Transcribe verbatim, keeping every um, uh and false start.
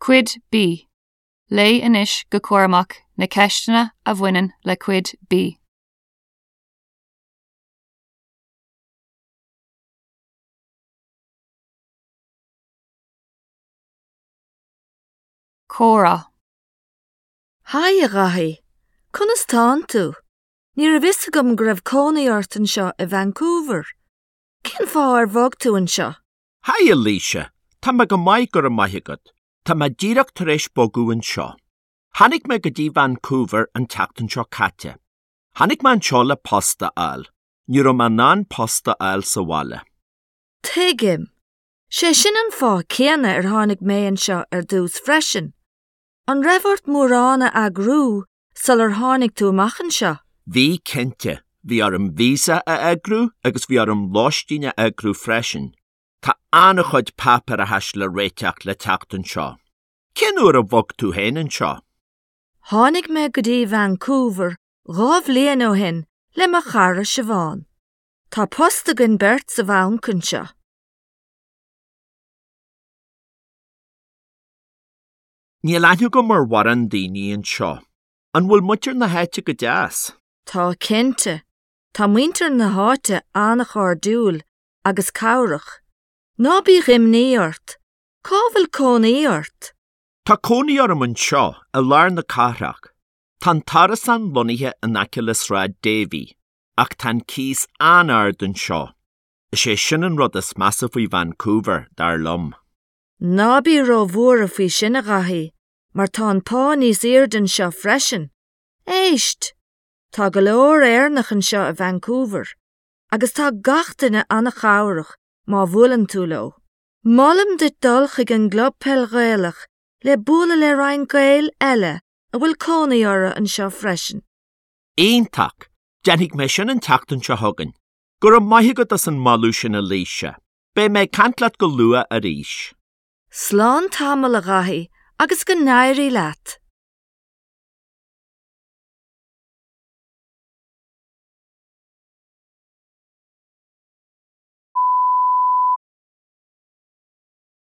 Cuid B. Lé inis go cuairmach na ceistena a bhaineann le cuid B. Córa. Haia gahi, conas táin tú? Ní a bhís gom go raibh cónaí ort an seo i Vancouver. Cén fá ar bhog tú an seo? Haia Líse, tá me go maith gur a maithigad. Tá me díreach tar éis bogú an seo. Hannig me go dtí Vancouver an teachtain seo caite. Hannig me an seo le posta al. Ní raibh me ná posta al sa bhaile. Tuigim, sé sin an fá céanna ar tháinig mé an seo ar dús freisin. An raibhart móránna agrú sal ar tháinig tú amach an seo. Bhí cinnte, bhí orm vísa a egrú agus bhí orm láistíine egrú freisin. Tá anna chuid papar a heis le réiteach le teachtain seo. Cén uair a bhog tú hain an seo? Tháinig me go dtí Vancouver ghá bhliain ó hin le mar chara Siobhán. Tá postagan bert sa bhainc an seo. Ní leithne go mar waran daoine an seo. An bhfuil muintir na háite go deas. Tá cinnte, tá muintir na háite annach ar dúil agus cabhrach. Ná bí ghimní ort, cá bhfuil cónaí ort? Tá cónaí orm an seo a lár na carach. Tá taras an lonithe an acilas rád Davy, ach tá cís anard an seo. Is sé sin an rud is measa faoi Vancouver dar lom. Ná bí ró mhuar a faoi sin a ghaithí, mar tá an pá níos iard an seo freisin. Éist, tá go leor airnach an seo a Vancouver, agus tá gachtainna anna cabhrach má bhuaileann tú leo. Mollam de dulch ag an glob peilghailach le bula le rain gail eile a bhfuil cónaí orra an seo freisin. Aontacht, déannig mé sin an teachtain seo thugann. Gur a maithigad as an malú sin a Líse. Bé mé cantlaat go lua a ríis. Slán tamil a ghaithí agus go nairí leat.